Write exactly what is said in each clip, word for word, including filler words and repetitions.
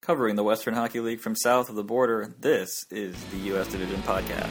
Covering the Western Hockey League from south of the border, this is the U S Division Podcast.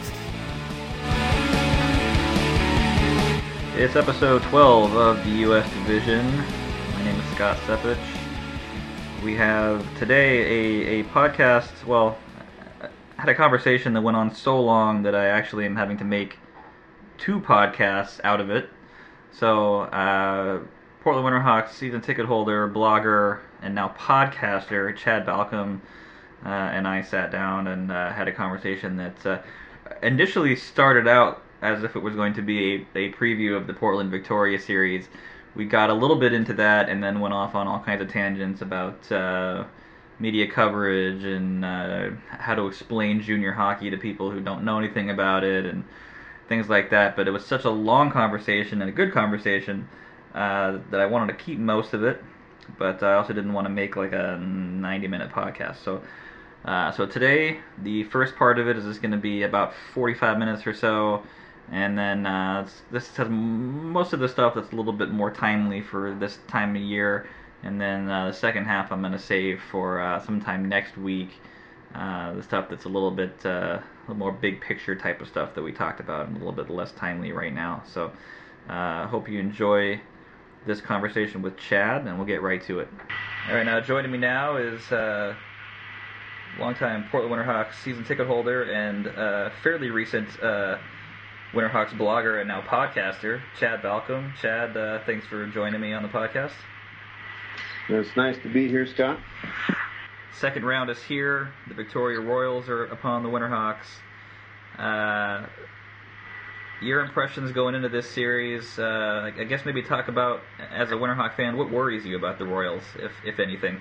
It's episode twelve of the U S Division. My name is Scott Sepich. We have today a, a podcast, well, I had a conversation that went on so long that I actually am having to make two podcasts out of it. So, uh, Portland Winterhawks season ticket holder, blogger, and now podcaster Chad Balcom uh, and I sat down and uh, had a conversation that uh, initially started out as if it was going to be a, a preview of the Portland Victoria series. We got a little bit into that and then went off on all kinds of tangents about uh, media coverage and uh, how to explain junior hockey to people who don't know anything about it and things like that. But it was such a long conversation and a good conversation uh, that I wanted to keep most of it. But I also didn't want to make like a ninety-minute podcast. So uh, so today, the first part of it is just going to be about forty-five minutes or so. And then uh, this has most of the stuff that's a little bit more timely for this time of year. And then uh, the second half I'm going to save for uh, sometime next week. Uh, the stuff that's a little bit uh, a little more big picture type of stuff that we talked about and a little bit less timely right now. So I uh, hope you enjoy this conversation with Chad, and we'll get right to it. All right, now joining me now is uh, longtime Portland Winterhawks season ticket holder and uh, fairly recent uh, Winterhawks blogger and now podcaster, Chad Balcom. Chad, uh, thanks for joining me on the podcast. It's nice to be here, Scott. Second round is here. The Victoria Royals are upon the Winterhawks. Uh, your impressions going into this series, uh, I guess maybe talk about, as a Winterhawk fan, what worries you about the Royals, if if anything?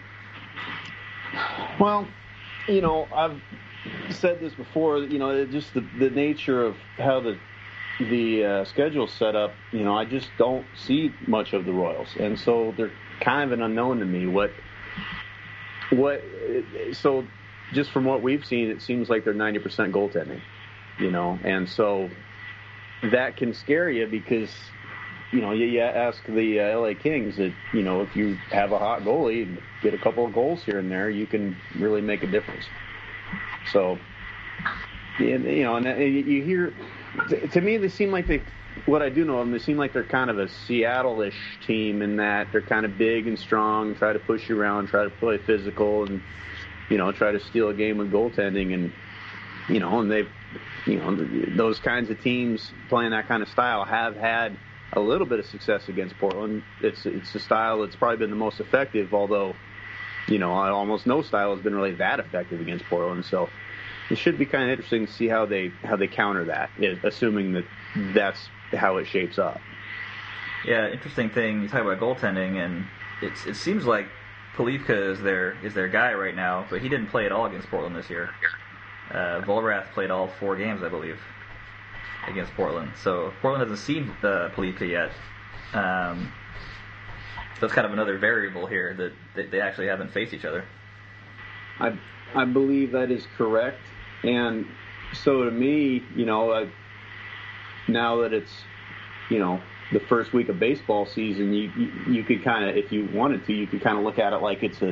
Well, you know, I've said this before, you know, just the, the nature of how the the uh, schedule's set up, you know, I just don't see much of the Royals. And so they're kind of an unknown to me. What, what, so just from what we've seen, it seems like they're ninety percent goaltending, you know, and so that can scare you because, you know, you, you ask the uh, L A Kings that, you know, if you have a hot goalie and get a couple of goals here and there, you can really make a difference. So, you know, and you hear, to me, they seem like they, what I do know of them, they seem like they're kind of a Seattle-ish team in that they're kind of big and strong, try to push you around, try to play physical, and, you know, try to steal a game with goaltending. And, you know, and they've, you know, those kinds of teams playing that kind of style have had a little bit of success against Portland. It's it's a style that's probably been the most effective, although, you know, almost no style has been really that effective against Portland. So it should be kind of interesting to see how they how they counter that, assuming that that's how it shapes up. Yeah, interesting thing. You talk about goaltending, and it's it seems like Polivka is their is their guy right now, but he didn't play at all against Portland this year. Uh, Volrath played all four games, I believe, against Portland. So Portland hasn't seen uh, Polivka yet. Um, so it's kind of another variable here that they, they actually haven't faced each other. I I believe that is correct. And so to me, you know, uh, now that it's, you know, the first week of baseball season, you you, you could kind of, if you wanted to, you could kind of look at it like it's a,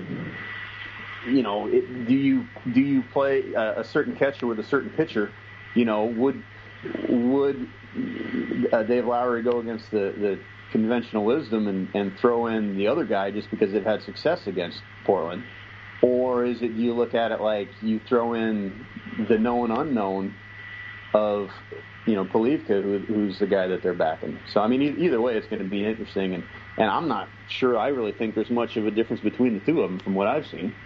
you know, it, do you do you play a, a certain catcher with a certain pitcher? You know, would would uh, Dave Lowry go against the, the conventional wisdom and, and throw in the other guy just because they've had success against Portland? Or is it you look at it like you throw in the known unknown of, you know, Polivka, who, who's the guy that they're backing? So, I mean, either way, it's going to be interesting. And, and I'm not sure I really think there's much of a difference between the two of them from what I've seen.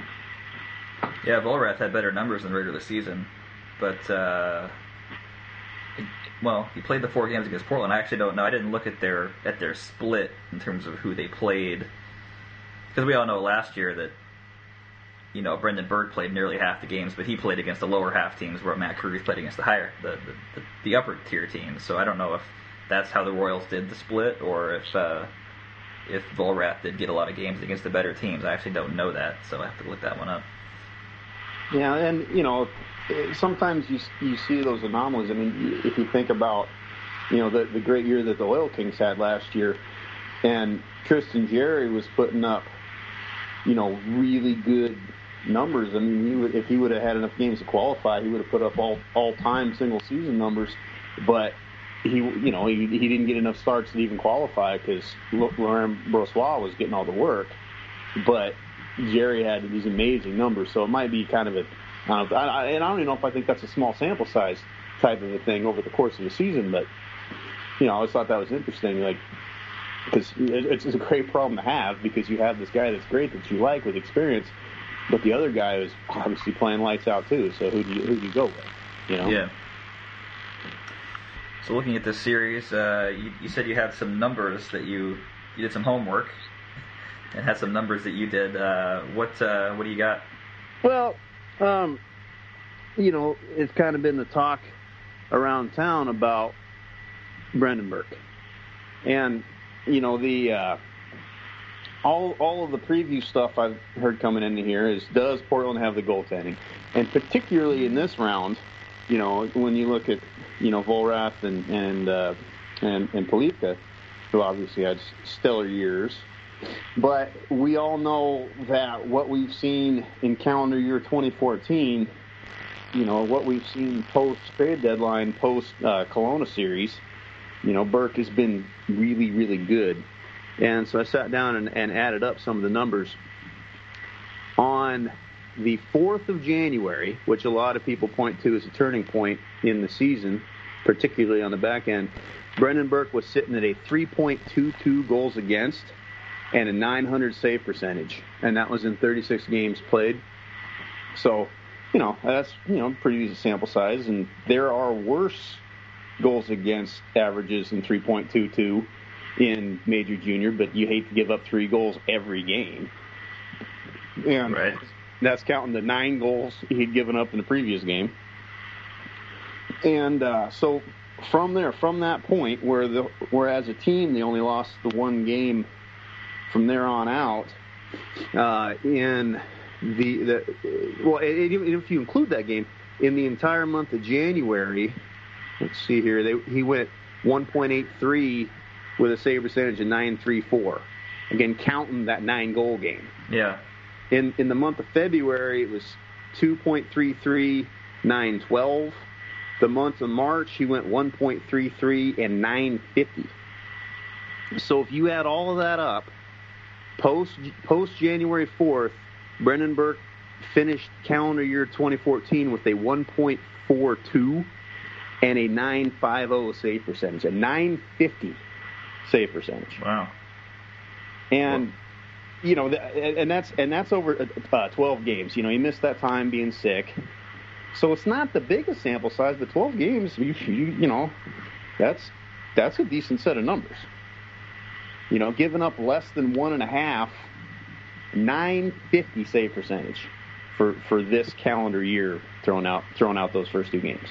Yeah, Volrath had better numbers in the regular season, but, uh, it, well, he played the four games against Portland. I actually don't know. I didn't look at their at their split in terms of who they played, because we all know last year that, you know, Brendan Burke played nearly half the games, but he played against the lower half teams, where Matt Cruz played against the higher, the the, the, the upper tier teams. So I don't know if that's how the Royals did the split, or if uh, if Volrath did get a lot of games against the better teams. I actually don't know that, so I have to look that one up. Yeah, and, you know, sometimes you you see those anomalies. I mean, if you think about, you know, the, the great year that the Oil Kings had last year, and Tristan Jarry was putting up, you know, really good numbers. I mean, he would, if he would have had enough games to qualify, he would have put up all all-time single-season numbers. But he, you know, he, he didn't get enough starts to even qualify because Laurent Brossoit was getting all the work. But Jerry had these amazing numbers, so it might be kind of a, uh, I, and I don't even know if I think that's a small sample size type of a thing over the course of the season. But you know, I always thought that was interesting, like. Because it's a great problem to have because you have this guy that's great that you like with experience, but the other guy is obviously playing lights out too. So who do you who do you go with? You know? Yeah. So looking at this series, uh, you, you said you had some numbers that you you did some homework and had some numbers that you did. Uh, what uh, what do you got? Well, um, you know, it's kind of been the talk around town about Brendan Burke, and you know, the uh, all all of the preview stuff I've heard coming into here is, does Portland have the goaltending? And particularly in this round, you know, when you look at, you know, Volrath and and uh, and, and Polivka, who obviously had stellar years, but we all know that what we've seen in calendar year twenty fourteen, you know, what we've seen post trade deadline, post uh, Kelowna series. You know, Burke has been really, really good. And so I sat down and, and added up some of the numbers. On the fourth of January, which a lot of people point to as a turning point in the season, particularly on the back end, Brendan Burke was sitting at a three point two two goals against and a nine hundred save percentage. And that was in thirty-six games played. So, you know, that's, you know, pretty easy sample size. And there are worse goals against averages in three point two two in Major Junior, but you hate to give up three goals every game. And right. That's counting the nine goals he'd given up in the previous game. And uh, so from there, from that point, where the where as a team they only lost the one game from there on out, uh, in the, the well, if you include that game, in the entire month of January, let's see here. They, he went one point eight three with a save percentage of nine thirty-four. Again, counting that nine-goal game. Yeah. In in the month of February, it was two point three three, nine twelve. The month of March, he went one point three three and nine fifty. So if you add all of that up, post post January fourth, Brendan Burke finished calendar year twenty fourteen with a one point four two and a nine fifty save percentage, a nine fifty save percentage. Wow. And well, you know, and that's and that's over uh, twelve games. You know, he missed that time being sick, so it's not the biggest sample size. But twelve games, you you, you know, that's that's a decent set of numbers. You know, giving up less than one and a half, nine fifty save percentage for for this calendar year, throwing out throwing out those first two games.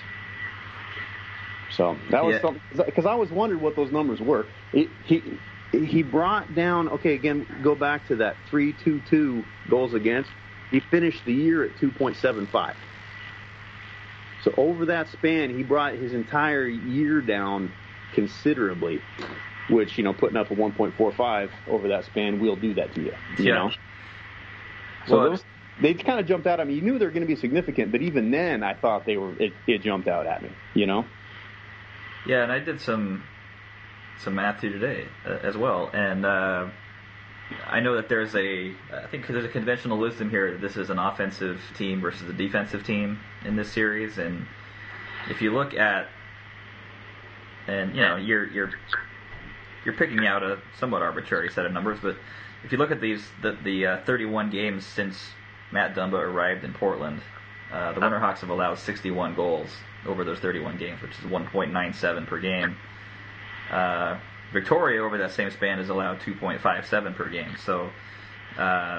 So that was yeah. something, because I always wondered what those numbers were. It, he he brought down, okay, again, go back to that three two two goals against. He finished the year at two point seven five. So over that span, he brought his entire year down considerably, which, you know, putting up a one point four five over that span will do that to you. You yeah. know? So well, those, they kind of jumped out at me. You knew they were going to be significant, but even then I thought they were, it, it jumped out at me, you know? Yeah, and I did some some math here today uh, as well, and uh, I know that there's a I think there's a conventional wisdom here that this is an offensive team versus a defensive team in this series, and if you look at, and you know you're you're you're picking out a somewhat arbitrary set of numbers, but if you look at these the the uh, thirty-one games since Matt Dumba arrived in Portland, uh, the Winterhawks have allowed sixty-one goals over those thirty-one games, which is one point nine seven per game. Uh, Victoria, over that same span, has allowed two point five seven per game. So, uh,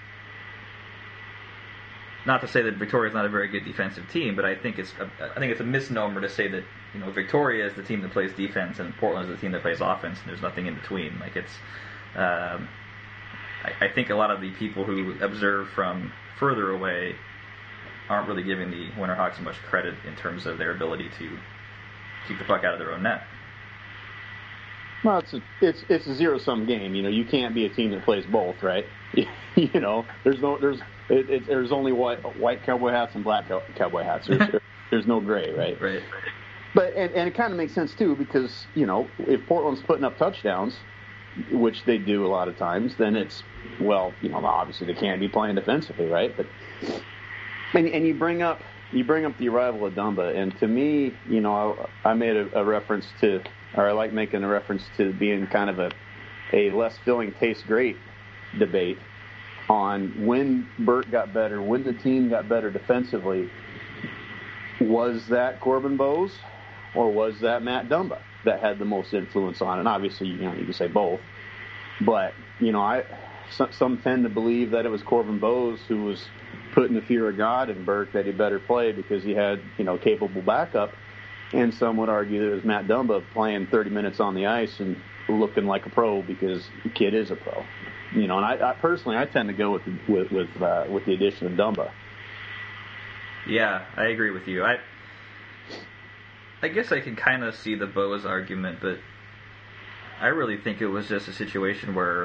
not to say that Victoria is not a very good defensive team, but I think it's a, I think it's a misnomer to say that, you know, Victoria is the team that plays defense and Portland is the team that plays offense, and there's nothing in between. Like it's, um, I, I think a lot of the people who observe from further away aren't really giving the Winterhawks much credit in terms of their ability to keep the puck out of their own net. Well, it's a, it's it's a zero sum game. You know, you can't be a team that plays both, right? You know, there's no there's it, it, there's only white white cowboy hats and black cowboy hats. There's, there's no gray, right? Right. But and, and it kind of makes sense too, because you know, if Portland's putting up touchdowns, which they do a lot of times, then it's, well, you know, obviously they can't be playing defensively, right? But and, and you bring up you bring up the arrival of Dumba, and to me, you know, I, I made a, a reference to, or I like making a reference to being kind of a a less filling tastes great debate on when Burt got better, when the team got better defensively. Was that Corbin Bowes, or was that Matt Dumba that had the most influence on it? And obviously, you know, you can say both. But, you know, I some, some tend to believe that it was Corbin Bowes who was putting the fear of God in Burke that he better play because he had, you know, capable backup. And some would argue that it was Matt Dumba playing thirty minutes on the ice and looking like a pro because the kid is a pro. You know, and I, I personally, I tend to go with the, with with, uh, with the addition of Dumba. Yeah, I agree with you. I I guess I can kind of see the Bowes argument, but I really think it was just a situation where,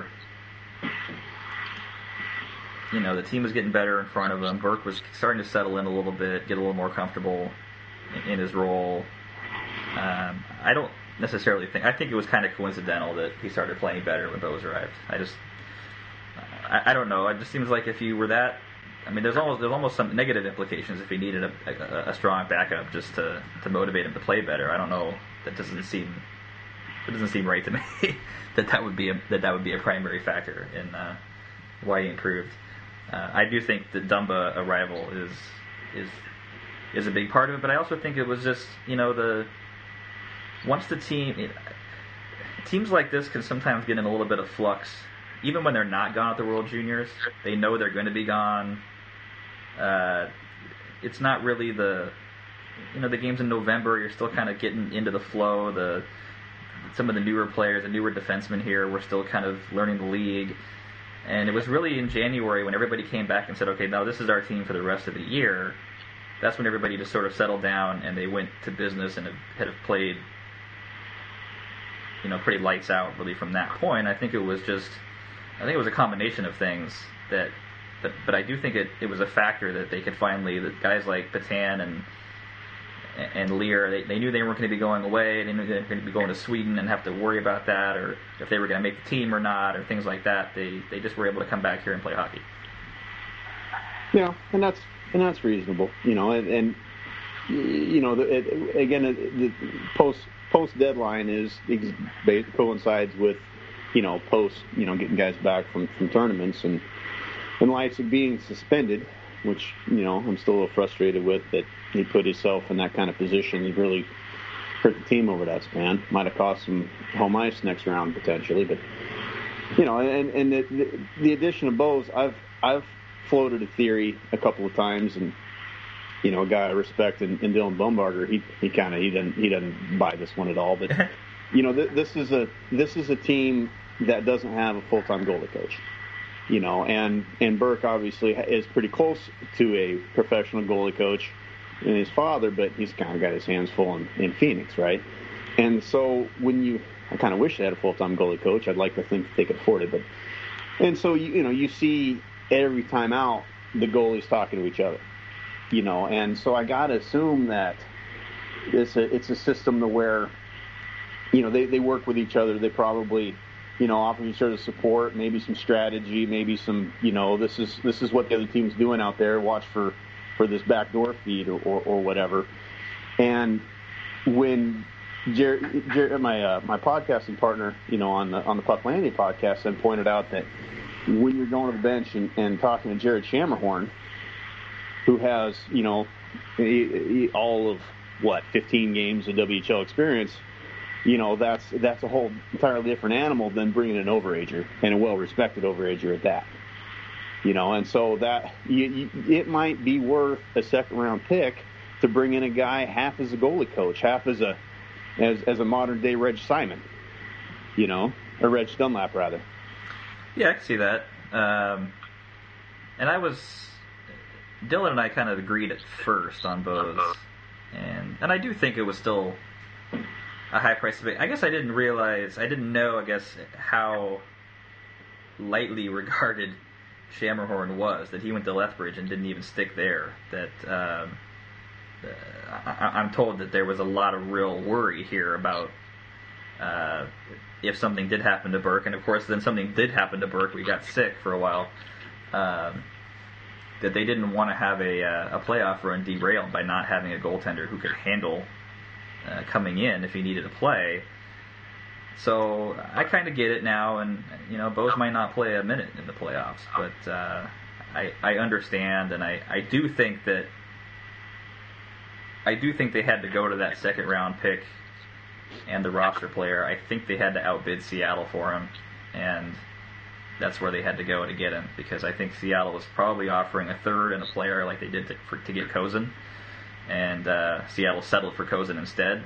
you know, the team was getting better in front of him. Burke was starting to settle in a little bit, get a little more comfortable in, in his role. Um, I don't necessarily think... I think it was kind of coincidental that he started playing better when Bowes arrived. I just... I, I don't know. It just seems like if you were that... I mean, there's almost there's almost some negative implications if he needed a, a, a strong backup just to, to motivate him to play better. I don't know. That doesn't seem it doesn't seem right to me that that would be a, that that would be a primary factor in uh, why he improved. Uh, I do think the Dumba arrival is is is a big part of it, but I also think it was just, you know, the once the team it, teams like this can sometimes get in a little bit of flux, even when they're not gone at the World Juniors. They know they're going to be gone. Uh, it's not really the, you know, the games in November. You're still kind of getting into the flow. The some of the newer players, the newer defensemen here, were still kind of learning the league. And it was really in January when everybody came back and said, okay, now this is our team for the rest of the year. That's when everybody just sort of settled down and they went to business and have, have played, you know, pretty lights out really from that point. I think it was just, I think it was a combination of things that, but but I do think it, it was a factor that they could finally, that guys like Patan and and Lear, they, they knew they weren't going to be going away. They knew they were going to be going to Sweden and have to worry about that, or if they were going to make the team or not, or things like that. They they just were able to come back here and play hockey. Yeah, and that's and that's reasonable, you know. And, and you know, the, it, again, the post post deadline is it coincides with, you know, post, you know, getting guys back from, from tournaments, and in light of being suspended, which, you know, I'm still a little frustrated with, that he put himself in that kind of position. He really hurt the team over that span. Might have cost him home ice next round potentially, but, you know, and, and the, the, the addition of Bowes, I've I've floated a theory a couple of times, and, you know, a guy I respect in, in Dylan Bumbarger, he he kind of he doesn't he doesn't buy this one at all, but you know, th- this is a this is a team that doesn't have a full-time goalie coach. You know, and, and Burke obviously is pretty close to a professional goalie coach and his father, but he's kind of got his hands full in, in Phoenix, right? And so when you, I kind of wish they had a full-time goalie coach. I'd like to think they could afford it, but, and so, you, you know, you see every time out the goalies talking to each other, you know, and so I got to assume that it's a, it's a system to where, you know, they, they work with each other. They probably, you know, offer each other support, maybe some strategy, maybe some, you know, this is this is what the other team's doing out there. Watch for, for this backdoor feed or, or, or whatever. And when Jer- Jer- my uh, my podcasting partner, you know, on the on the Puck Landing podcast, then pointed out that when you're going to the bench and, and talking to Jared Shammerhorn, who has, you know, he, he, all of what fifteen games of W H L experience. You know, that's that's a whole entirely different animal than bringing an overager, and a well-respected overager at that. You know, and so that you, you, it might be worth a second-round pick to bring in a guy half as a goalie coach, half as a as as a modern-day Reg Simon. You know, or Reg Dunlap rather. Yeah, I can see that. Um, and I was Dylan and I kind of agreed at first on Bowes, and and I do think it was still a high price to pay. I guess I didn't realize, I didn't know, I guess, how lightly regarded Shammerhorn was, that he went to Lethbridge and didn't even stick there. That um, uh, I, I'm told that there was a lot of real worry here about uh, if something did happen to Burke, and of course then something did happen to Burke. We got sick for a while. Um, that they didn't want to have a, uh, a playoff run derailed by not having a goaltender who could handle uh, coming in if he needed to play. So I kind of get it now, and you know, Bose might not play a minute in the playoffs, but uh, I I understand, and I, I do think that I do think they had to go to that second round pick and the roster player. I think they had to outbid Seattle for him, and that's where they had to go to get him, because I think Seattle was probably offering a third and a player like they did to, for, to get Kozin, and uh, Seattle settled for Kozin instead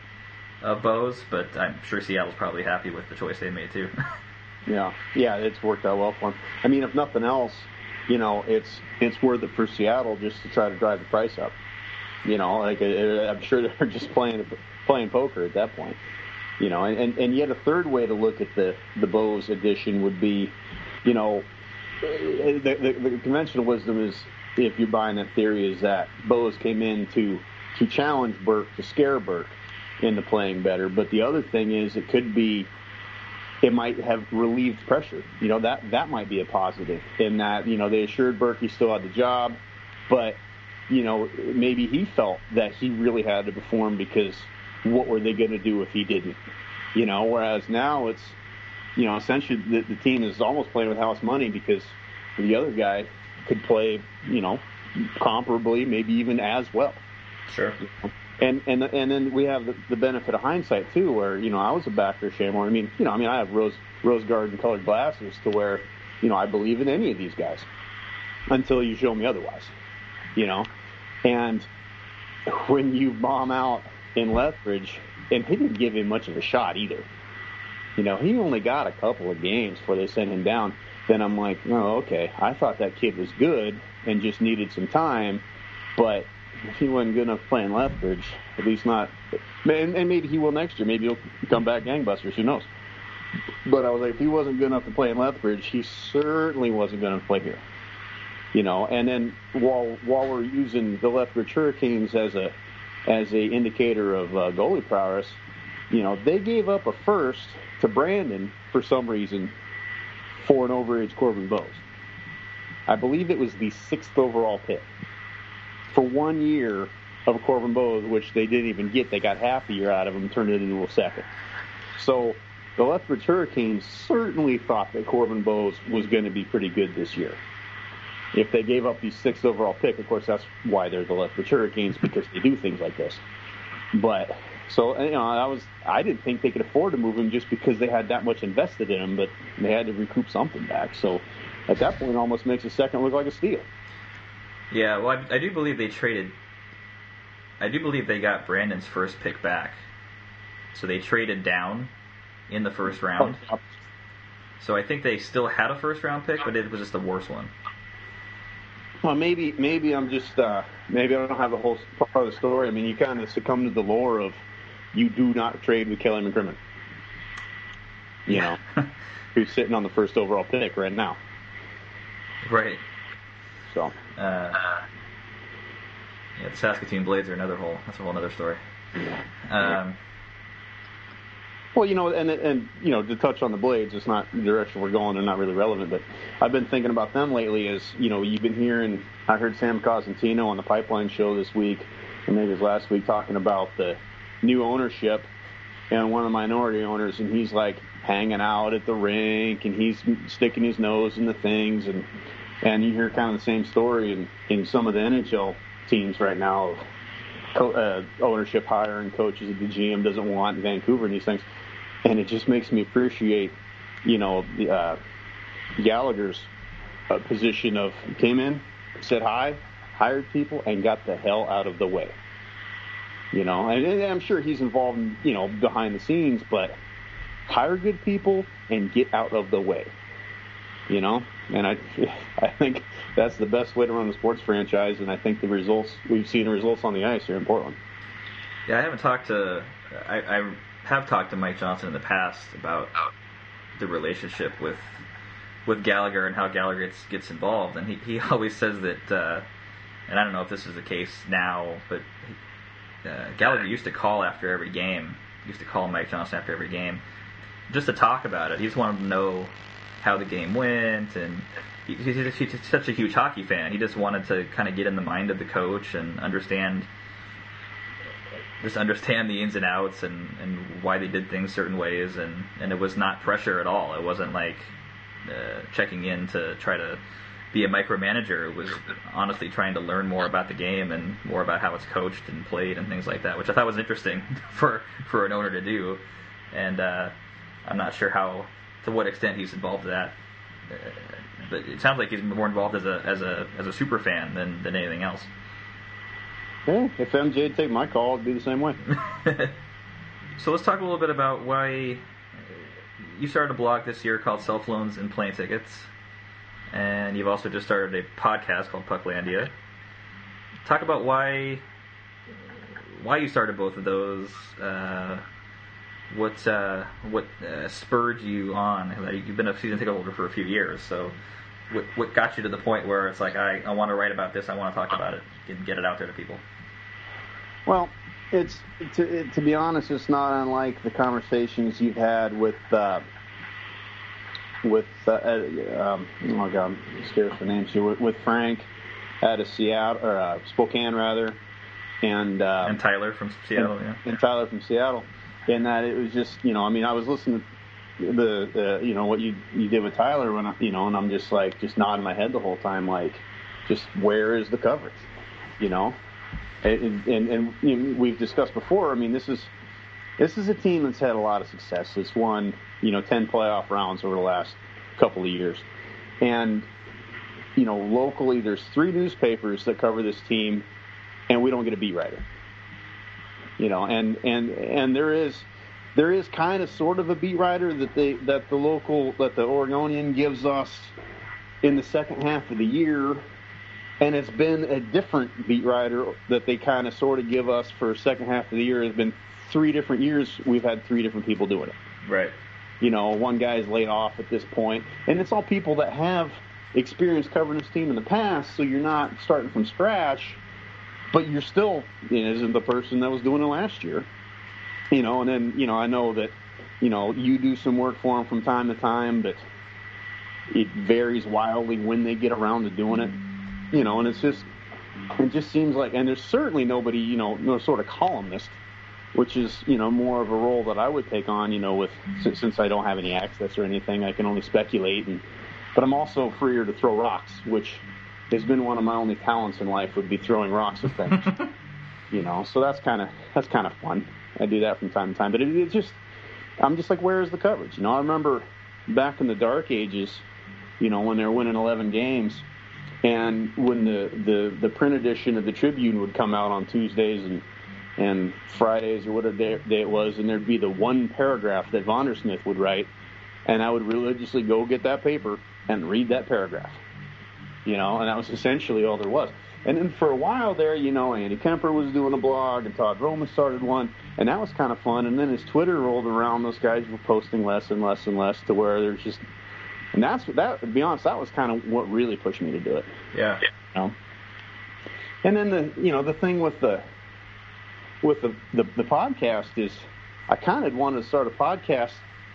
of Bose, but I'm sure Seattle's probably happy with the choice they made too. yeah, yeah, it's worked out well for them. I mean, if nothing else, you know, it's it's worth it for Seattle just to try to drive the price up. You know, like I'm sure they're just playing playing poker at that point. You know, and, and, and yet a third way to look at the the Bose edition would be, you know, the, the, the conventional wisdom is, if you're buying that theory, is that Bose came in to to challenge Burke, to scare Burke into playing better. But the other thing is, it could be, it might have relieved pressure. You know, that that might be a positive in that, you know, they assured Burke he still had the job, but, you know, maybe he felt that he really had to perform, because what were they going to do if he didn't? You know, whereas now it's, you know, essentially the, the team is almost playing with house money, because the other guy could play, you know, comparably, maybe even as well. Sure. You know? And and and then we have the, the benefit of hindsight too, where, you know, I was a backer of Shamor. I mean, you know, I mean, I have rose rose garden colored glasses to where, you know, I believe in any of these guys until you show me otherwise. You know, and when you bomb out in Lethbridge, and he didn't give him much of a shot either. You know, he only got a couple of games before they sent him down. Then I'm like, oh, okay, I thought that kid was good and just needed some time, but if he wasn't good enough playing Lethbridge, at least not, and, and maybe he will next year. Maybe he'll come back gangbusters. Who knows? But I was like, if he wasn't good enough to play in Lethbridge, he certainly wasn't going to play here. You know, and then while while we're using the Lethbridge Hurricanes as a as a indicator of uh, goalie prowess, you know, they gave up a first to Brandon for some reason for an overage Corbin Bose. I believe it was the sixth overall pick. For one year of Corbin Bose, which they didn't even get. They got half a year out of him and turned it into a second. So the Lethbridge Hurricanes certainly thought that Corbin Bose was going to be pretty good this year. If they gave up the sixth overall pick, of course, that's why they're the Lethbridge Hurricanes, because they do things like this. But, so, you know, I was, I didn't think they could afford to move him just because they had that much invested in him, but they had to recoup something back. So at that point, it almost makes a second look like a steal. Yeah, well, I, I do believe they traded, I do believe they got Brandon's first pick back. So they traded down in the first round. Oh, so I think they still had a first round pick, but it was just the worst one. Well, maybe maybe I'm just, uh, maybe I don't have the whole part of the story. I mean, you kind of succumb to the lore of you do not trade with Kelly McCrimmon. You Yeah. know, who's sitting on the first overall pick right now. Right. So. Uh, yeah, the Saskatoon Blades are another whole, that's a whole other story. Um, Well, you know, and and you know, to touch on the Blades, it's not the direction we're going and not really relevant, but I've been thinking about them lately. As you know, you've been hearing, I heard Sam Cosentino on the Pipeline Show this week, and maybe it was last week, talking about the new ownership and one of the minority owners, and he's like hanging out at the rink, and he's sticking his nose in the things, and and you hear kind of the same story in, in some of the N H L teams right now of co- uh, ownership hiring coaches that the G M doesn't want in Vancouver and these things. And it just makes me appreciate, you know, the, uh, Gallagher's uh, position of came in, said hi, hired people, and got the hell out of the way. You know, and, and I'm sure he's involved, in, you know, behind the scenes, but hire good people and get out of the way. You know, and I, I think that's the best way to run a sports franchise, and I think the results we've seen, the results on the ice here in Portland. Yeah, I haven't talked to, I, I have talked to Mike Johnson in the past about the relationship with with Gallagher and how Gallagher gets, gets involved, and he, he always says that, uh, and I don't know if this is the case now, but uh, Gallagher used to call after every game, used to call Mike Johnson after every game, just to talk about it. He just wanted to know how the game went, and he, he's, he's such a huge hockey fan. He just wanted to kind of get in the mind of the coach and understand, just understand the ins and outs and, and why they did things certain ways, and, and it was not pressure at all. It wasn't like uh, checking in to try to be a micromanager. It was honestly trying to learn more about the game and more about how it's coached and played and things like that, which I thought was interesting for, for an owner to do. And uh, I'm not sure how, to what extent he's involved in that. Uh, but it sounds like he's more involved as a as a as a super fan than, than anything else. Yeah, if M J would take my call, it'd be the same way. So let's talk a little bit about why you started a blog this year called Self Loans and Plane Tickets, and you've also just started a podcast called Pucklandia. Talk about why why you started both of those. Uh, what uh, what uh, spurred you on? Like, you've been a season ticket holder for a few years, so what what got you to the point where it's like, I, I want to write about this, I want to talk about it, and get it out there to people? Well, it's to, it, to be honest, it's not unlike the conversations you've had with uh, with uh, um, oh god, I'm scared for names here, with, with Frank out of Seattle or uh, Spokane rather, and uh, and Tyler from Seattle, and, yeah, and Tyler from Seattle, and that it was just, you know, I mean, I was listening to the, the you know what you you did with Tyler when I, you know, and I'm just like just nodding my head the whole time, like, just where is the coverage, you know? And, and, and you know, we've discussed before, I mean, this is this is a team that's had a lot of success. It's won, you know, ten playoff rounds over the last couple of years. And, you know, locally there's three newspapers that cover this team, and we don't get a beat writer. You know, and, and, and there is there is kind of sort of a beat writer that they that the local that the Oregonian gives us in the second half of the year. And it's been a different beat writer that they kind of sort of give us for second half of the year. It's been three different years. We've had three different people doing it. Right. You know, one guy's laid off at this point, and it's all people that have experience covering this team in the past. So you're not starting from scratch, but you're still, you know, isn't the person that was doing it last year. You know, and then, you know, I know that, you know, you do some work for them from time to time, but it varies wildly when they get around to doing it. You know, and it's just, it just seems like, and there's certainly nobody, you know, no sort of columnist, which is, you know, more of a role that I would take on, you know, with, since, since I don't have any access or anything, I can only speculate. And, but I'm also freer to throw rocks, which has been one of my only talents in life, would be throwing rocks at things. You know, so that's kind of, that's kind of fun. I do that from time to time, but it, it just, I'm just like, where is the coverage? You know, I remember back in the dark ages, you know, when they were winning eleven games, and when the, the, the print edition of the Tribune would come out on Tuesdays and and Fridays or whatever day, day it was, and there'd be the one paragraph that Vondersmith would write, and I would religiously go get that paper and read that paragraph. You know, and that was essentially all there was. And then for a while there, you know, Andy Kemper was doing a blog, and Todd Roman started one, and that was kind of fun. And then as Twitter rolled around, those guys were posting less and less and less, to where there's just, and that's, that, to be honest, that was kind of what really pushed me to do it. Yeah. You know? And then the, you know, the thing with the, with the, the, the podcast is, I kind of wanted to start a podcast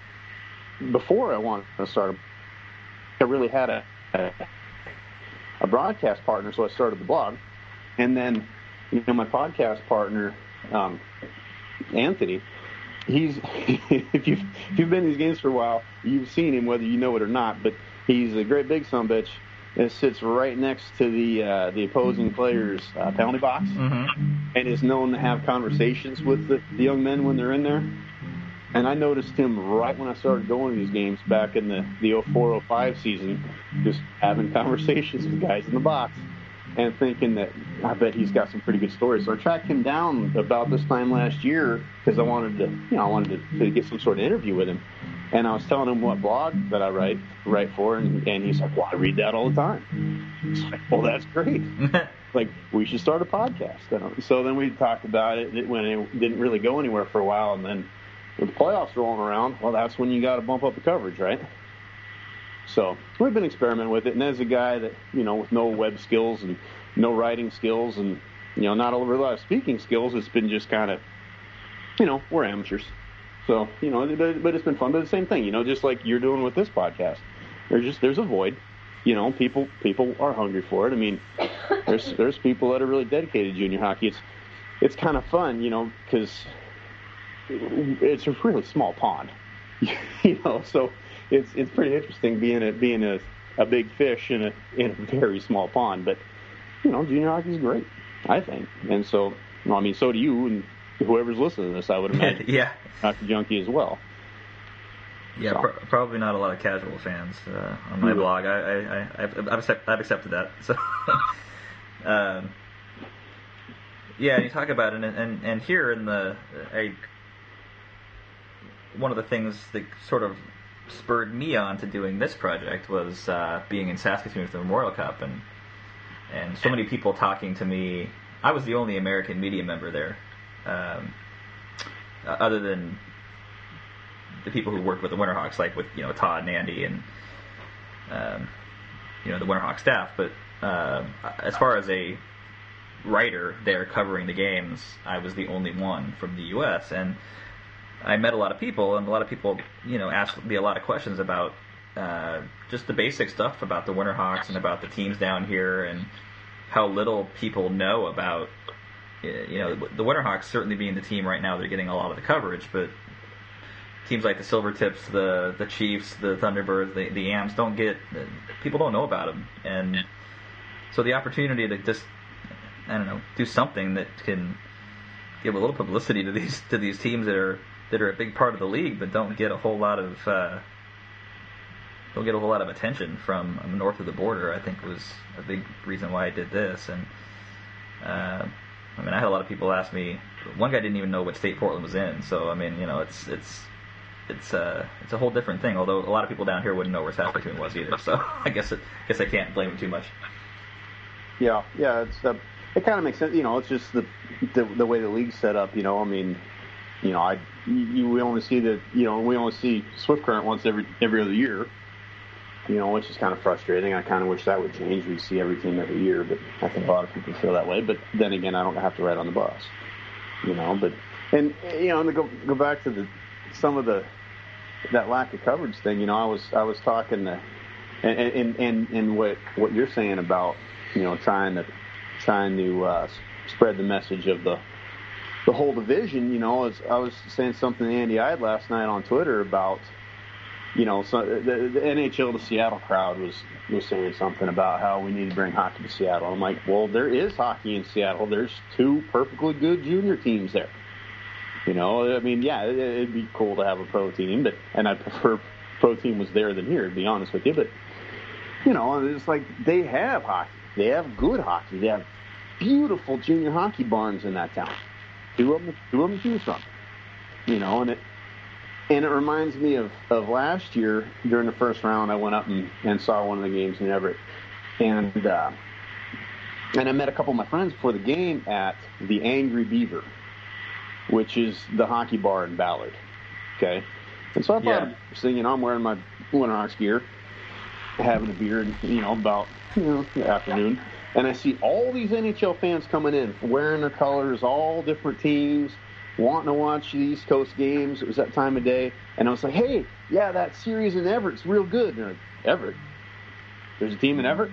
before I wanted to start a, I really had a, a, a broadcast partner, so I started the blog. And then, you know, my podcast partner, um, Anthony, he's if you've if you've been in these games for a while, you've seen him whether you know it or not. But he's a great big sumbitch that sits right next to the uh, the opposing players' uh, penalty box, mm-hmm. and is known to have conversations with the, the young men when they're in there. And I noticed him right when I started going to these games back in the the oh four oh five season, just having conversations with guys in the box, and thinking that I bet he's got some pretty good stories. So I tracked him down about this time last year because I wanted to, you know, I wanted to, to get some sort of interview with him. And I was telling him what blog that I write write for, and, and he's like, "Well, I read that all the time." It's like, "Well, that's great. Like, we should start a podcast." So then we talked about it. It, when it didn't really go anywhere for a while, and then with the playoffs rolling around, well, that's when you got to bump up the coverage, right? So we've been experimenting with it, and as a guy that, you know, with no web skills and no writing skills and, you know, not a lot of speaking skills, it's been just kind of, you know, we're amateurs. So, you know, but, but it's been fun. But the same thing, you know, just like you're doing with this podcast. There's just, there's a void. You know, people people are hungry for it. I mean, there's there's people that are really dedicated to junior hockey. It's it's kind of fun, you know, because it's a really small pond. You know, so it's it's pretty interesting being a being a, a big fish in a in a very small pond. But you know, junior hockey is great, I think. And so, well, I mean, so do you and whoever's listening to this, I would imagine. Yeah. Hockey Junkie as well. Yeah, so. pr- probably not a lot of casual fans uh, on my Yeah. blog. I, I, I, I've, I've, accept, I've accepted that. So, um, yeah, and you talk about it, and and, and here in the, I, one of the things that sort of spurred me on to doing this project was uh, being in Saskatoon for the Memorial Cup, and and so many people talking to me. I was the only American media member there, um, other than the people who worked with the Winterhawks, like with, you know, Todd and Andy and, um, you know, the Winterhawk staff. But uh, as far as a writer there covering the games, I was the only one from the U S, and I met a lot of people, and a lot of people, you know, asked me a lot of questions about uh, just the basic stuff about the Winterhawks and about the teams down here, and how little people know about, you know, the Winterhawks certainly being the team right now, they're getting a lot of the coverage, but teams like the Silvertips, the the Chiefs, the Thunderbirds, the the Ams don't get, people don't know about them, and so the opportunity to just, I don't know, do something that can give a little publicity to these to these teams that are that are a big part of the league, but don't get a whole lot of uh, don't get a whole lot of attention from north of the border, I think was a big reason why I did this. And uh, I mean, I had a lot of people ask me. One guy didn't even know what state Portland was in, so I mean, you know, it's it's. It's uh, it's a whole different thing. Although a lot of people down here wouldn't know where Saskatoon was either, so I guess it, guess I can't blame them too much. Yeah, yeah, it's uh, it kind of makes sense. You know, it's just the, the the way the league's set up. You know, I mean, you know, I you, we only see the you know we only see Swift Current once every every other year. You know, which is kind of frustrating. I kind of wish that would change. We see every team every year, but I think a lot of people feel that way. But then again, I don't have to ride on the bus. You know, but and you know, and to go go back to the some of the that lack of coverage thing, you know, I was I was talking to, and and and, and what what you're saying about, you know, trying to trying to uh, spread the message of the the whole division. You know, as I was saying something to Andy Ide last night on Twitter about, you know, so the, the N H L to Seattle crowd was was saying something about how we need to bring hockey to Seattle. I'm like, well, there is hockey in Seattle. There's two perfectly good junior teams there. You know, I mean, yeah, it, it'd be cool to have a pro team, but and I prefer pro team was there than here, to be honest with you. But you know, it's like they have hockey, they have good hockey, they have beautiful junior hockey barns in that town. Two of them, two of them to choose from. You know, and it and it reminds me of, of last year during the first round. I went up and, and saw one of the games in Everett, and uh, and I met a couple of my friends before the game at the Angry Beaver, which is the hockey bar in Ballard. Okay, and so I thought, Yeah. so, you know, I'm wearing my Winterhawks gear, having a beer, you know, about you know the afternoon, and I see all these N H L fans coming in, wearing their colors, all different teams, wanting to watch the East Coast games. It was that time of day, and I was like, hey, yeah, that series in Everett's real good. And they're like, Everett? There's a team in Everett?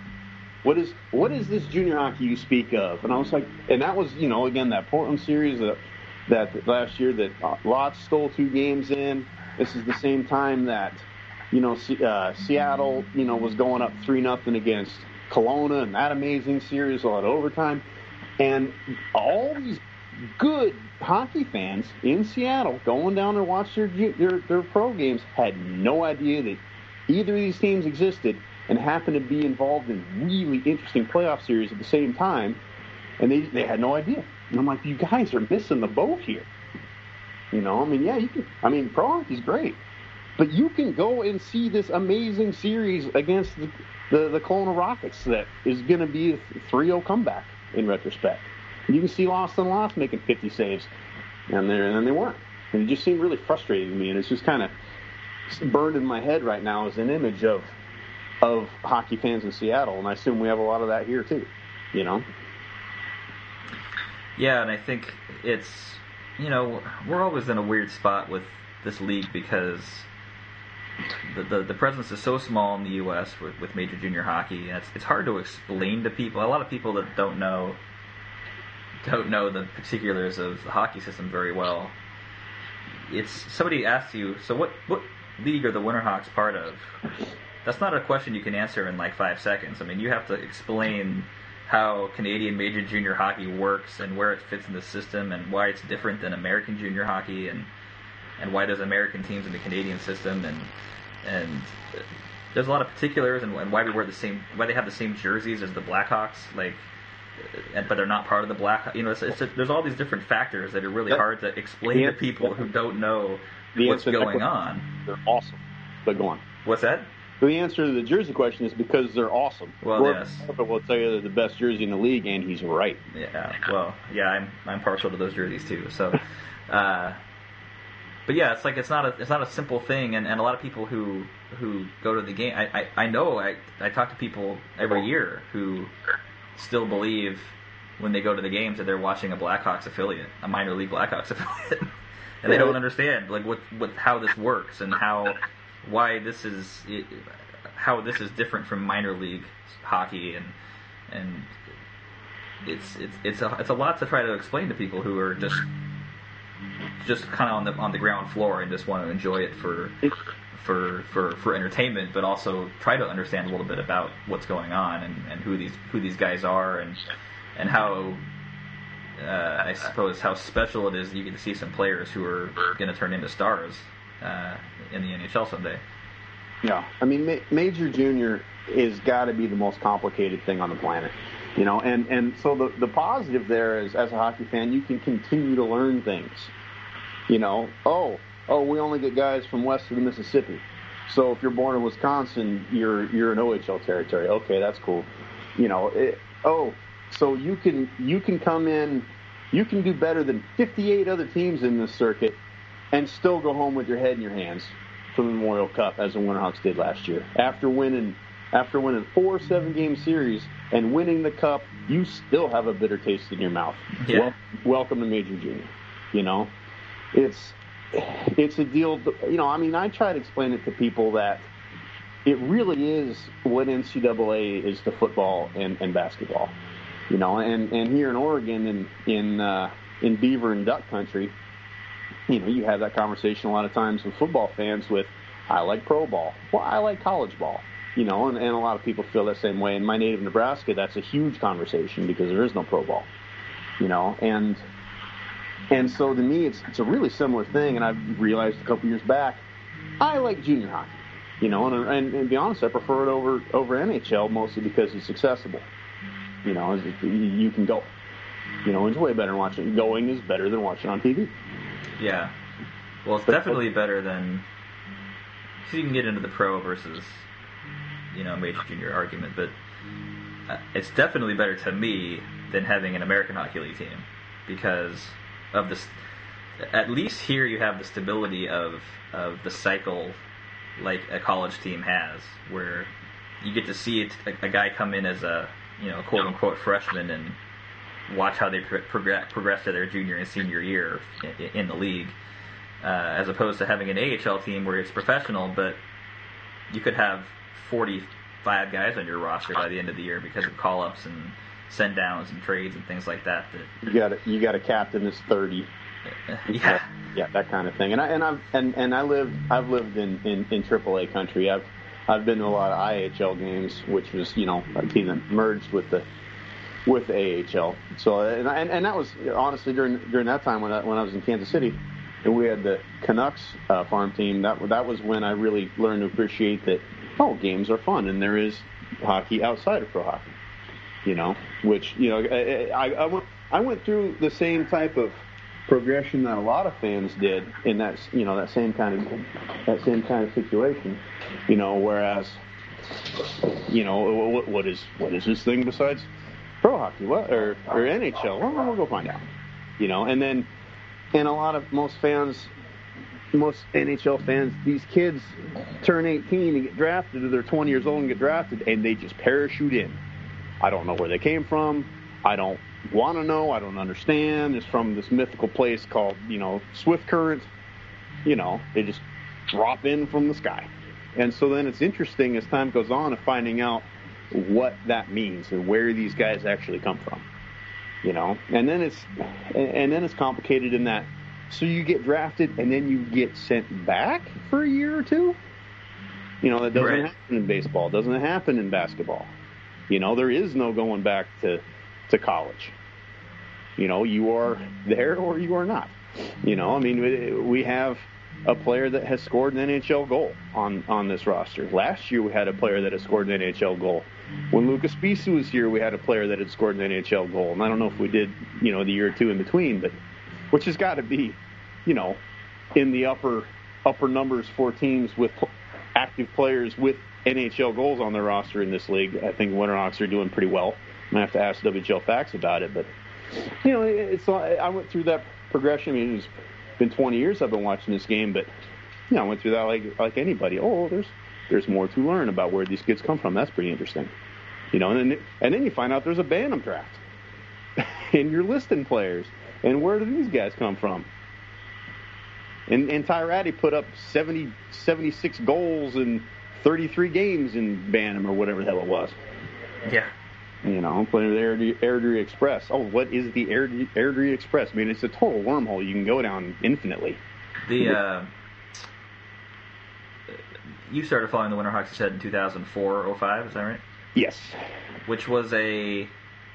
What is what is this junior hockey you speak of? And I was like, and that was, you know, again, that Portland series that, that last year that uh, Lots stole two games in. This is the same time that, you know, C- uh, Seattle, you know, was going up three nothing against Kelowna in that amazing series, a lot of overtime. And all these good hockey fans in Seattle going down to watch their, their, their pro games had no idea that either of these teams existed, and happened to be involved in really interesting playoff series at the same time, and they they had no idea. And I'm like, you guys are missing the boat here. You know, I mean, yeah, you can. I mean, pro hockey's great, but you can go and see this amazing series against the the, the Kelowna Rockets that is going to be a three oh comeback in retrospect. You can see Lawson Loss making fifty saves, and they and they weren't. And it just seemed really frustrating to me. And it's just kind of, burned in my head right now is an image of of hockey fans in Seattle, and I assume we have a lot of that here too. You know. Yeah, and I think it's, you know, we're always in a weird spot with this league because the the, the presence is so small in the U S with, with major junior hockey, and it's it's hard to explain to people. A lot of people that don't know don't know the particulars of the hockey system very well. It's somebody asks you, so what what league are the Winterhawks part of? That's not a question you can answer in like five seconds. I mean, you have to explain how Canadian major junior hockey works and where it fits in the system and why it's different than American junior hockey and and why there's American teams in the Canadian system and and there's a lot of particulars and, and why we wear the same why they have the same jerseys as the Blackhawks, like, and, but they're not part of the Black. You know, it's, it's a, there's all these different factors that are really that, hard to explain to people who don't know what's going on. They're awesome, but go on. What's that? The answer to the jersey question is because they're awesome. Well, Gordon yes. Harper will tell you they're the best jersey in the league, and he's right. Yeah. Well, yeah, I'm I'm partial to those jerseys too. So, uh, but yeah, it's like it's not a it's not a simple thing, and, and a lot of people who who go to the game, I, I, I know I I talk to people every year who still believe when they go to the games that they're watching a Blackhawks affiliate, a minor league Blackhawks affiliate, and they don't understand like what what how this works and how. Why this is how this is different from minor league hockey, and and it's it's it's a it's a lot to try to explain to people who are just just kind of on the on the ground floor and just want to enjoy it for for for for entertainment, but also try to understand a little bit about what's going on and, and who these who these guys are and and how uh, I suppose how special it is that you get to see some players who are going to turn into stars. Uh, in the N H L someday. Yeah, I mean, ma- major junior is got to be the most complicated thing on the planet, you know. And, and so the the positive there is, as a hockey fan, you can continue to learn things. You know, oh, oh, we only get guys from west of the Mississippi, so if you're born in Wisconsin, you're you're in O H L territory. Okay, that's cool. You know, it, oh, so you can you can come in, you can do better than fifty-eight other teams in this circuit. And still go home with your head in your hands for the Memorial Cup, as the Winterhawks did last year. After winning, after winning four seven-game series and winning the Cup, you still have a bitter taste in your mouth. Yeah. Well, welcome to Major Junior. You know, it's it's a deal. You know, I mean, I try to explain it to people that it really is what N C double A is to football and, and basketball. You know, and, and here in Oregon, in in uh, in Beaver and Duck Country. You know, you have that conversation a lot of times with football fans with, I like pro ball. Well, I like college ball. You know, and, and a lot of people feel that same way. In my native Nebraska, that's a huge conversation because there is no pro ball. You know, and and so to me, it's it's a really similar thing. And I've realized a couple years back, I like junior hockey. You know, and, and, and to be honest, I prefer it over, over N H L mostly because it's accessible. You know, you can go. You know, it's way better than watching. Going is better than watching on T V. Yeah. Well, it's definitely better than... So you can get into the pro versus, you know, major junior argument, but uh, it's definitely better to me than having an American Hockey League team because of this... At least here you have the stability of of the cycle like a college team has, where you get to see it, a, a guy come in as a, you know, quote-unquote freshman and watch how they progress, progress to their junior and senior year in, in the league, uh, as opposed to having an A H L team where it's professional, but you could have forty-five guys on your roster by the end of the year because of call-ups and send-downs and trades and things like that. that you got a, you got a captain that's thirty. Yeah, yeah, that kind of thing. And I and I've and, and I lived I've lived in, in, in triple A country. I've I've been to a lot of I H L games, which was, you know, a team that merged with the with A H L. So and and, and that was honestly during during that time when I, when I was in Kansas City, and we had the Canucks uh, farm team. That that was when I really learned to appreciate that. Oh, games are fun, and there is hockey outside of pro hockey. You know, which you know I, I, I went I went through the same type of progression that a lot of fans did in that, you know, that same kind of that same kind of situation, you know. Whereas, you know, what, what is what is this thing besides pro hockey? What or or N H L? Well, we'll go find out, you know. And then, and a lot of most fans, most N H L fans, these kids turn eighteen and get drafted, or they're twenty years old and get drafted, and they just parachute in. I don't know where they came from. I don't want to know. I don't understand. It's from this mythical place called, you know, Swift Current. You know, they just drop in from the sky. And so then it's interesting as time goes on of finding out what that means and where these guys actually come from. You know, and then it's and then it's complicated in that. So you get drafted and then you get sent back for a year or two. You know, that doesn't right. happen in baseball. Doesn't happen in basketball. You know, there is no going back to, to college. You know, you are there or you are not. You know, I mean, we, we have a player that has scored an N H L goal on, on this roster. Last year we had a player that has scored an N H L goal. When Lucas Bisu was here, we had a player that had scored an N H L goal. And I don't know if we did, you know, the year or two in between, but which has got to be, you know, in the upper upper numbers for teams with active players with N H L goals on their roster in this league. I think Winterhawks are doing pretty well. I'm going to have to ask W H L Facts about it. But, you know, it's I went through that progression. I mean, it's been twenty years I've been watching this game, but, you know, I went through that like like anybody. Oh, there's there's more to learn about where these kids come from. That's pretty interesting. You know, and then, and then you find out there's a Bantam draft. And you're listing players. And where do these guys come from? And, and Ty Ratty put up seventy, seventy-six goals in thirty-three games in Bantam or whatever the hell it was. Yeah. You know, playing with Airdrie, Airdrie Express. Oh, what is the Airdrie, Airdrie Express? I mean, it's a total wormhole you can go down infinitely. The uh, you started following the Winterhawks, you said, in two thousand four oh five, is that right? Yes. Which was a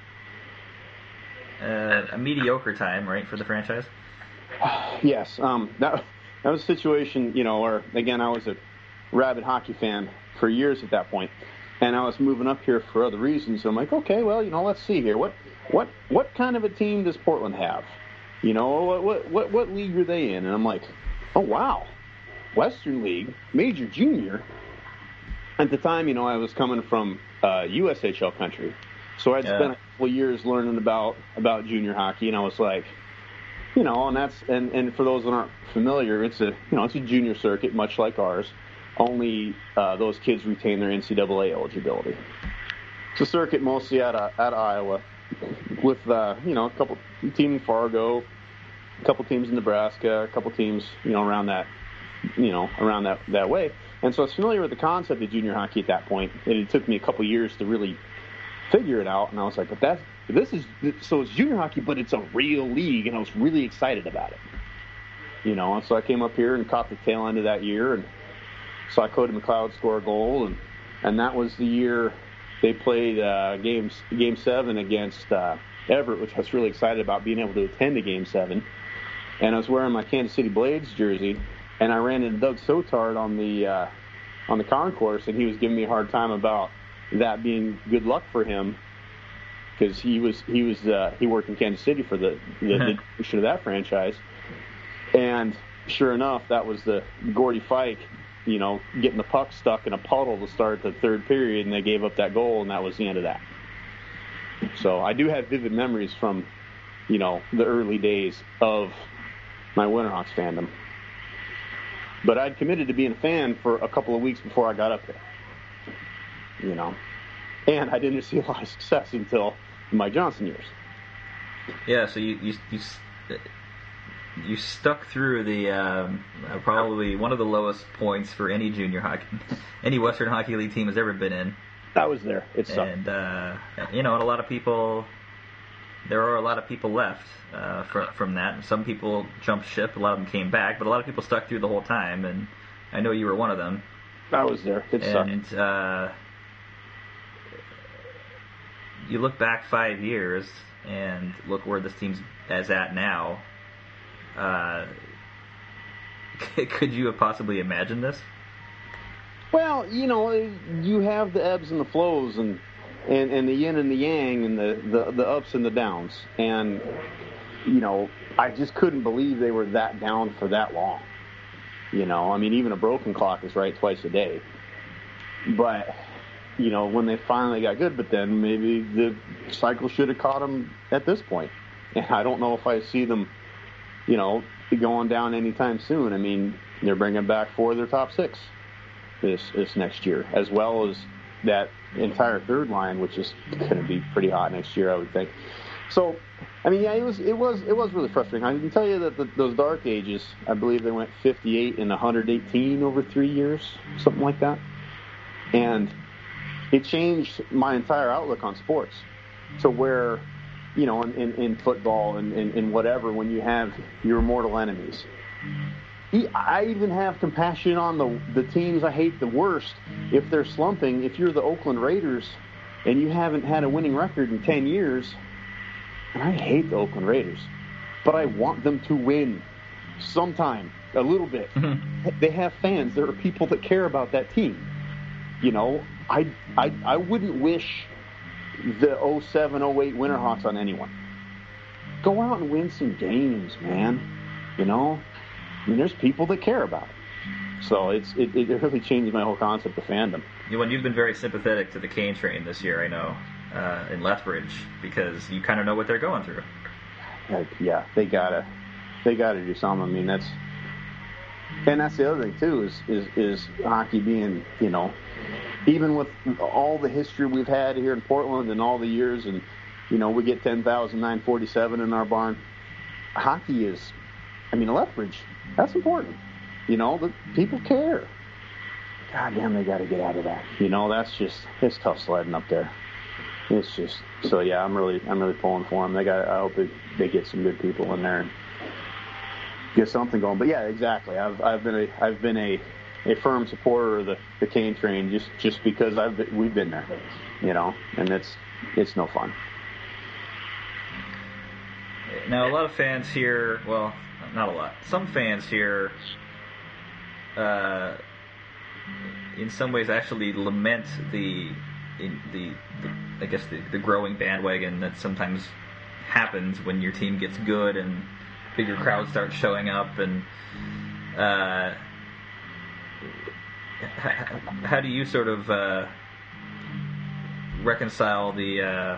uh, a mediocre time, right, for the franchise? Yes. Um, that that was a situation, you know, where, again, I was a rabid hockey fan for years at that point, and I was moving up here for other reasons. So I'm like, okay, well, you know, let's see here. What what what kind of a team does Portland have? You know, what what what, what league are they in? And I'm like, oh, wow, Western League, Major Junior. At the time, you know, I was coming from uh, U S H L country, so I'd yeah. spent a couple of years learning about about junior hockey, and I was like, you know, and that's and, and for those that aren't familiar, it's a you know it's a junior circuit, much like ours. Only uh, those kids retain their N C double A eligibility. It's a circuit mostly out of, out of Iowa, with uh, you know a couple team in Fargo, a couple teams in Nebraska, a couple teams you know around that you know around that, that way. And so I was familiar with the concept of junior hockey at that point. And it took me a couple years to really figure it out. And I was like, but that's this is so it's junior hockey, but it's a real league, and I was really excited about it. You know, and so I came up here and caught the tail end of that year and saw Cody McLeod score a goal, and and that was the year they played uh, games game seven against uh, Everett, which I was really excited about being able to attend a game seven. And I was wearing my Kansas City Blades jersey, and I ran into Doug Sotard on the uh, on the concourse, and he was giving me a hard time about that being good luck for him, because he was he was uh, he worked in Kansas City for the the distribution of that franchise. And sure enough, that was the Gordy Fike, you know, getting the puck stuck in a puddle to start the third period, and they gave up that goal, and that was the end of that. So I do have vivid memories from, you know, the early days of my Winterhawks fandom. But I'd committed to being a fan for a couple of weeks before I got up there. You know, and I didn't see a lot of success until the Mike Johnson years. Yeah, so you you you, you stuck through the um, uh, probably one of the lowest points for any junior hockey, any Western Hockey League team has ever been in. I was there. It sucked. And uh, you know, and a lot of people, there are a lot of people left uh, from from that. Some people jumped ship. A lot of them came back, but a lot of people stuck through the whole time. And I know you were one of them. I was there. It sucked. And uh, you look back five years and look where this team's as at now. Uh, could you have possibly imagined this? Well, you know, you have the ebbs and the flows, and and, and the yin and the yang, and the, the, the ups and the downs. And, you know, I just couldn't believe they were that down for that long. You know, I mean, even a broken clock is right twice a day. But, you know, when they finally got good, but then maybe the cycle should have caught them at this point. And I don't know if I see them, you know, going down anytime soon. I mean, they're bringing back four of their top six this this next year, as well as that entire third line, which is going to be pretty hot next year, I would think. So, I mean, yeah, it was it was it was really frustrating. I can tell you that the, those Dark Ages, I believe they went fifty-eight and one hundred eighteen over three years, something like that, and it changed my entire outlook on sports. So where, you know, in, in, in football and in, in whatever, when you have your mortal enemies, I even have compassion on the the teams I hate the worst if they're slumping. If you're the Oakland Raiders and you haven't had a winning record in ten years, and I hate the Oakland Raiders, but I want them to win sometime, a little bit. Mm-hmm. They have fans. There are people that care about that team. You know, I I I wouldn't wish the oh seven oh eight Winterhawks on anyone. Go out and win some games, man. You know? I mean, there's people that care about it. So it's it, it really changed my whole concept of fandom. You know, you've been very sympathetic to the Kane train this year, I know, uh, in Lethbridge, because you kind of know what they're going through. Uh, yeah, they gotta they gotta do something. I mean, that's and that's the other thing too is is is hockey being, you know, even with all the history we've had here in Portland and all the years, and you know, we get ten thousand nine forty-seven in our barn. Hockey is, I mean, Lethbridge, that's important. You know, the people care. God damn, they got to get out of that. You know, that's just, it's tough sledding up there. It's just, so yeah, I'm really, I'm really pulling for them. They got, I hope they, they get some good people in there and get something going. But yeah, exactly. I've, I've been a, I've been a, a firm supporter of the, the Kane train just, just because I've, been, we've been there, you know, and it's, it's no fun. Now, a lot of fans here, well, not a lot, some fans here, uh, in some ways actually lament the, in the, the I guess, the, the growing bandwagon that sometimes happens when your team gets good and bigger crowds start showing up. And uh, how, how do you sort of uh, reconcile the uh, uh,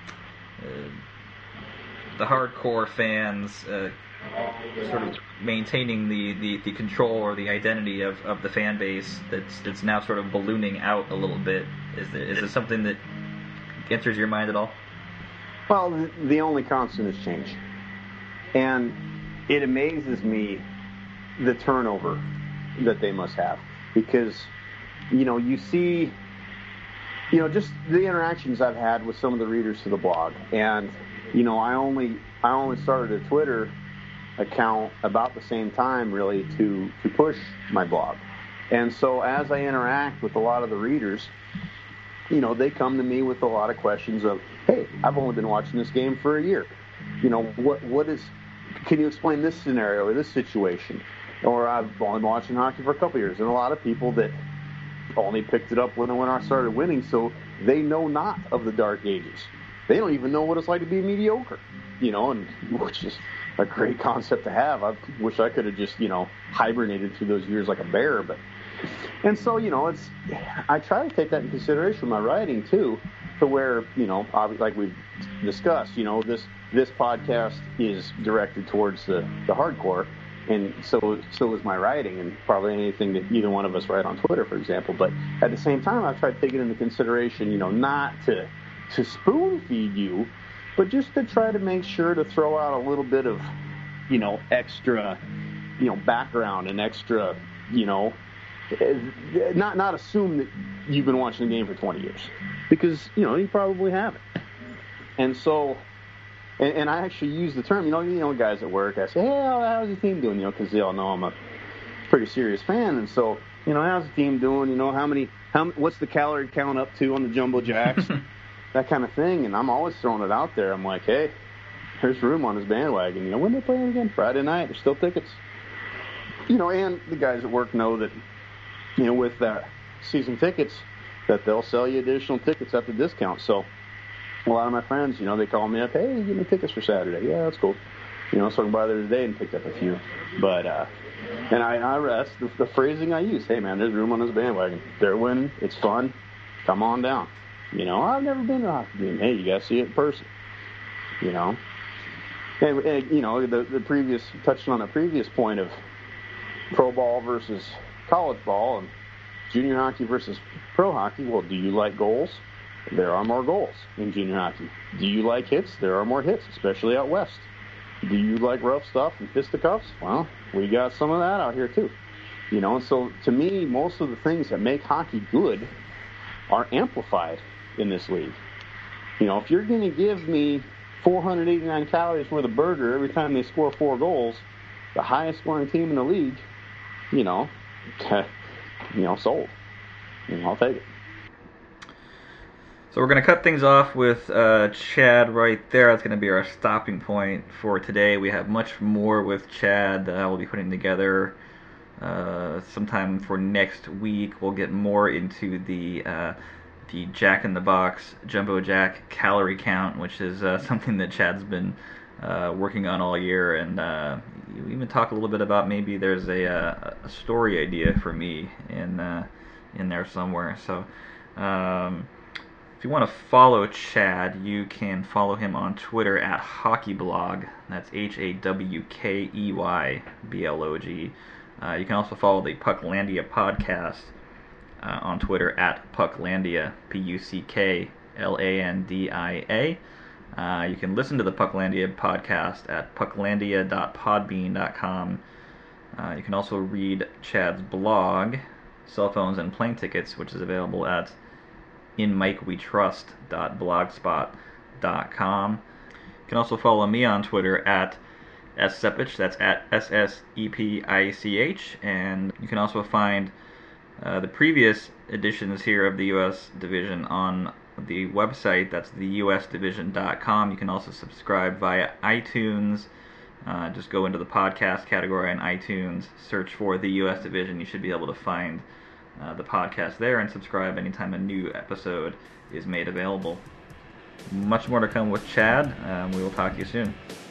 the hardcore fans uh, sort of maintaining the, the, the control or the identity of, of the fan base that's that's now sort of ballooning out a little bit? Is there, is it something that enters your mind at all? Well, the, the only constant is change. And it amazes me the turnover that they must have. Because, you know, you see, you know, just the interactions I've had with some of the readers to the blog. And, you know, I only I only started a Twitter account about the same time, really, to, to push my blog. And so as I interact with a lot of the readers, you know, they come to me with a lot of questions of, hey, I've only been watching this game for a year. You know, what what is, can you explain this scenario or this situation? Or I've only been watching hockey for a couple of years. And a lot of people that only picked it up when, when I started winning, so they know not of the Dark Ages. They don't even know what it's like to be mediocre, you know, and which is a great concept to have. I wish I could have just, you know, hibernated through those years like a bear. But and so, you know, it's, I try to take that in consideration in my writing too, to where, you know, like we've discussed, you know, this this podcast is directed towards the, the hardcore, and so so is my writing, and probably anything that either one of us write on Twitter, for example. But at the same time, I've tried to take it into consideration, you know, not to to spoon feed you, but just to try to make sure to throw out a little bit of, you know, extra, you know, background and extra, you know, not not assume that you've been watching the game for twenty years, because, you know, you probably haven't. And so, and, and I actually use the term, you know, you know, guys at work, I say, hey, how's your team doing? You know, because they all know I'm a pretty serious fan, and so, you know, how's the team doing? You know, how many, how what's the calorie count up to on the Jumbo Jacks? That kind of thing. And I'm always throwing it out there. I'm like, hey, there's room on this bandwagon. You know, when they playing again? Friday night. There's still tickets. You know, and the guys at work know that, you know, with uh, season tickets, that they'll sell you additional tickets at the discount. So a lot of my friends, you know, they call me up, hey, give me tickets for Saturday. Yeah, that's cool. You know, so I can buy there today and picked up a few. But, uh, and I, I that's the, the phrasing I use. Hey, man, there's room on this bandwagon. They're winning. It's fun. Come on down. You know, I've never been to a hockey game. Hey, you got to see it in person. You know. And, and you know, the, the previous, touching on the previous point of, pro ball versus college ball and junior hockey versus pro hockey. Well, do you like goals? There are more goals in junior hockey. Do you like hits? There are more hits, especially out west. Do you like rough stuff and fisticuffs? Well, we got some of that out here too. You know, so to me, most of the things that make hockey good are amplified in this league. You know, if you're going to give me four hundred eighty-nine calories worth of burger every time they score four goals, the highest scoring team in the league, you know, you know, sold. You know, I'll take it. So we're going to cut things off with uh, Chad right there. That's going to be our stopping point for today. We have much more with Chad that we'll be putting together uh, sometime for next week. We'll get more into the uh, the Jack in the Box Jumbo Jack calorie count, which is uh, something that Chad's been uh, working on all year. And uh, we even talk a little bit about maybe there's a, a, a story idea for me in uh, in there somewhere. So. Um, If you want to follow Chad, you can follow him on Twitter at HockeyBlog. That's H A W K E Y B L O G. Uh, you can also follow the Pucklandia podcast uh, on Twitter at Pucklandia, P U C K L A N D I A. Uh, you can listen to the Pucklandia podcast at pucklandia dot podbean dot com. Uh, you can also read Chad's blog, Cell Phones and Plane Tickets, which is available at in mike we trust dot blogspot dot com. You can also follow me on Twitter at ssepich, that's at S S E P I C H, and you can also find uh, the previous editions here of the U S Division on the website, that's the U S division dot com. You can also subscribe via iTunes. Uh, just go into the podcast category on iTunes, search for the U S Division. You should be able to find Uh, the podcast there and subscribe anytime a new episode is made available. Much more to come with Chad. Um, we will talk to you soon.